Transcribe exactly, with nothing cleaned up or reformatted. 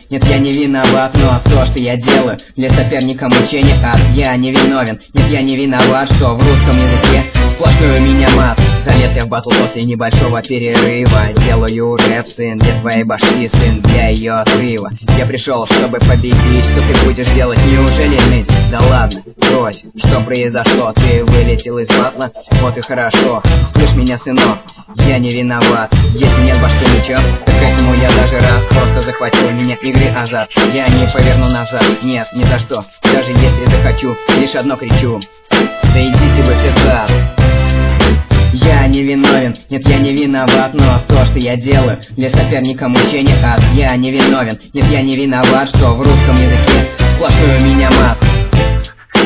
нет, я не виноват, но то, что я делаю, для соперника мучение, ад. Я не виновен, нет, я не виноват, что в русском языке сплошной у меня мат. Залез я в батл после небольшого перерыва, делаю рэп, сын, для твоей башки, сын, для ее отрыва. Я пришел, чтобы победить, что ты будешь делать, неужели ныть? Да ладно, брось, что произошло, ты вылетел из батла, вот и хорошо. Слышь меня, сынок, я не виноват, если нет башки ничего, так этому я даже рад. Просто захватил меня игры азарт, я не поверну назад, нет, ни за что. Даже если захочу, лишь одно кричу: да идите вы все в зад. Я не виновен, нет, я не виноват, но то, что я делаю, для соперника мучение, ад. Я не виновен, нет, я не виноват, что в русском языке сплошной у меня мат.